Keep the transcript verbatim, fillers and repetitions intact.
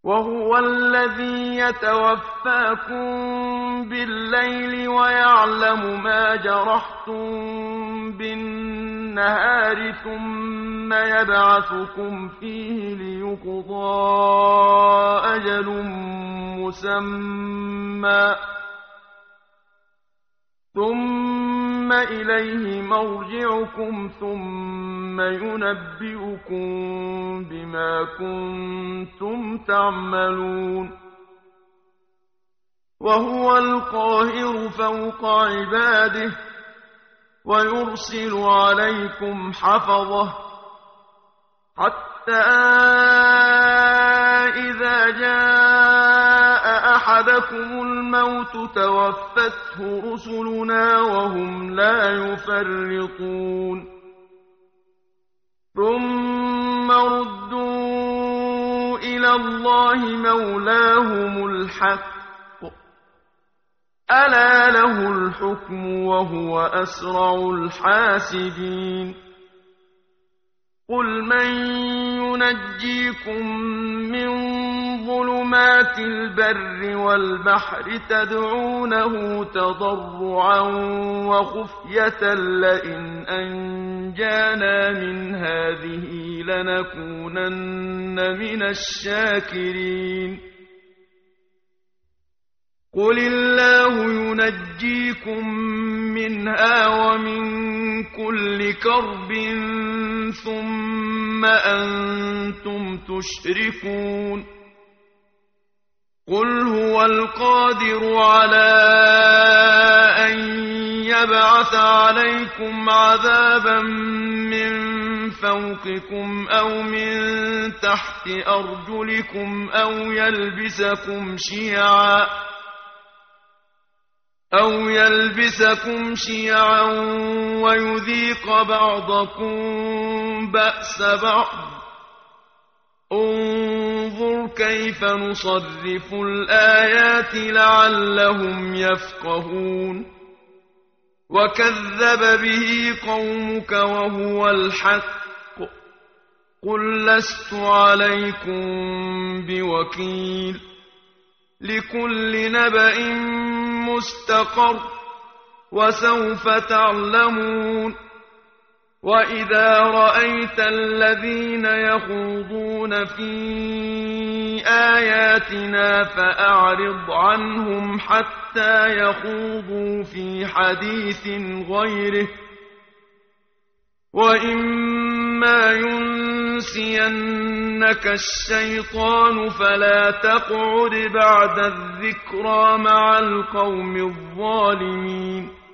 وهو الذي يتوفاكم بالليل ويعلم ما جرحتم بالنهار ثم يبعثكم فيه ليقضى أجل مسمى ثم إليه مرجعكم ثم ينبئكم بما كنتم تعملون وهو القاهر فوق عباده ويرسل عليكم حفظه حتى إذا جاء أحدكم الموت توفته رسلنا وهم لا يفرطون ثم ردوا إلى الله مولاهم الحق ألا له الحكم وهو أسرع الحاسبين قل من ينجيكم من ظلمات البر والبحر تدعونه تضرعا وخفية لئن أنجانا من هذه لنكونن من الشاكرين قل الله ينجيكم منها ومن كل كرب ثم أنتم تشركون قل هو القادر على أن يبعث عليكم عذابا من فوقكم أو من تحت أرجلكم أو يلبسكم شيعا أو يلبسكم شيعا ويذيق بعضكم بأس بعض انظر كيف نصرف الآيات لعلهم يفقهون وكذب به قومك وهو الحق قل لست عليكم بوكيل لكل نبأ مستقر وسوف تعلمون وإذا رأيت الذين يخوضون في آياتنا فأعرض عنهم حتى يخوضوا في حديث غيره وإما ينسينك الشيطان فلا تقعد بعد الذكرى مع القوم الظالمين